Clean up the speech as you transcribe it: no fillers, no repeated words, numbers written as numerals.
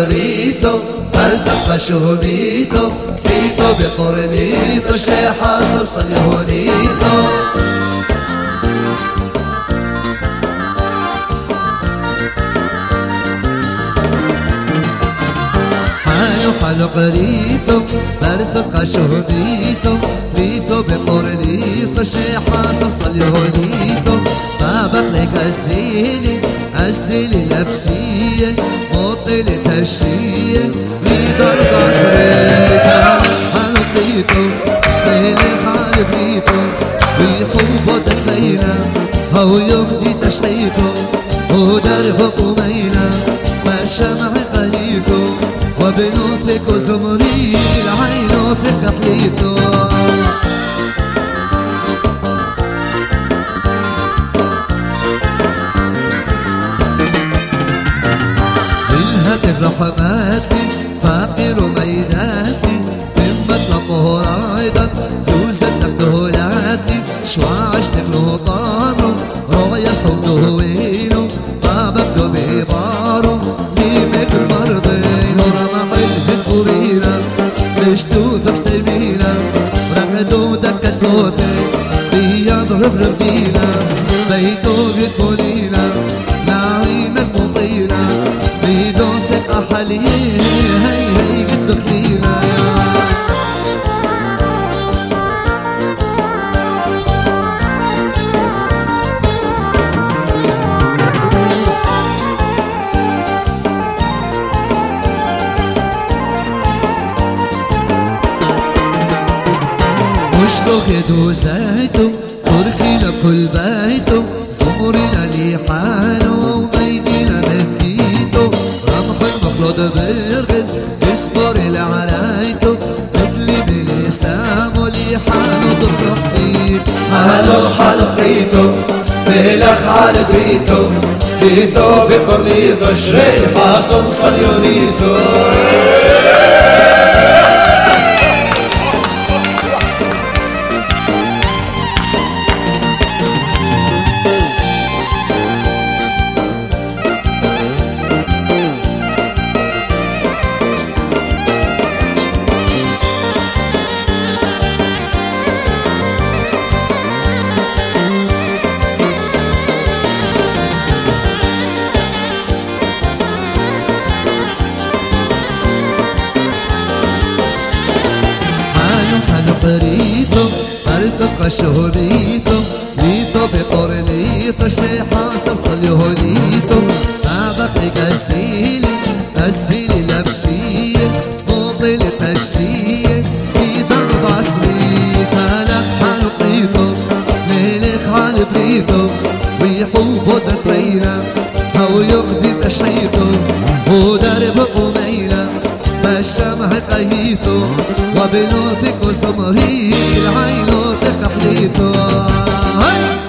قريتو ارتقى شهبيتو فيتو بقرنيتو الشيخ حسن صليهوليتو حلو قريتو ارتقى شهبيتو فيتو بقرنيتو الشيخ حسن صليهوليتو بابك لك السيلي لبشية مطلة هالشية بيدر قصريتها حلقيتو ليلي حالبيتو بيحوبو دخينا هو يمدي تشحيتو ودرب قمينا ما الشمع قليتو وبنوتك وزمري العينوتك قحليتو رحماتي فقير وميداتي من مطلب رايدك سوزتك دولاتي شواعشتك نوطانو رؤية حوده وينو بابك دو بيبارو ليمك المرضين ورمح الهدورينا مشتوثك سيمينا رقدو دكت فوتي بيضرب رقدينا بيتو بيدبولينا نعيمك مطينا بيدون ثقة حالية هي قد دخلينا مشروق يدو زيتو تركينا كل بيتو زمرنا ليحانو وميدينا مدكيتو رمح المخلوط برغد اصبر العرايتو بدلي بلسامو ليحانو تفرح فيك حلقيتو ملخ على بيتو بيتو بقرنيتو الشيخ حسن صليهوليتو قريتو ارتقى شهبيتو ليتو بقرنيتو الشيخ حسن صليهوليتو بابك لك السيلي لبشية مطلة هالشية في ضرب عصريتها لك حلقيتو ملك حالبريتو ويحوبو دكرينا هو يقضي تشعيتو ودرب قمينا بالشمع قهيتو وبنوتك وسمري العينوتك حليتو